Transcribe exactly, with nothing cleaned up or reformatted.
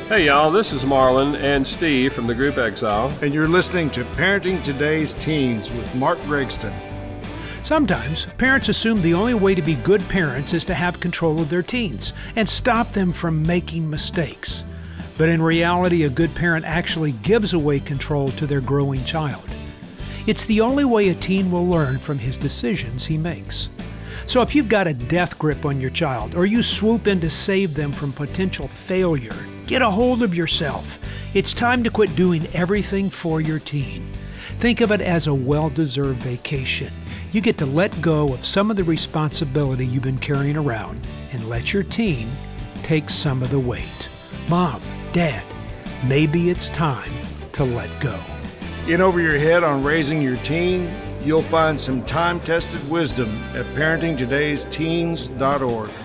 Hey y'all, this is Marlon and Steve from the group Exile. And you're listening to Parenting Today's Teens with Mark Gregston. Sometimes parents assume the only way to be good parents is to have control of their teens and stop them from making mistakes. But in reality, a good parent actually gives away control to their growing child. It's the only way a teen will learn from his decisions he makes. So if you've got a death grip on your child, or you swoop in to save them from potential failure, get a hold of yourself. It's time to quit doing everything for your teen. Think of it as a well-deserved vacation. You get to let go of some of the responsibility you've been carrying around and let your teen take some of the weight. Mom, Dad, maybe it's time to let go. In over your head on raising your teen, you'll find some time-tested wisdom at parenting todays teens dot org.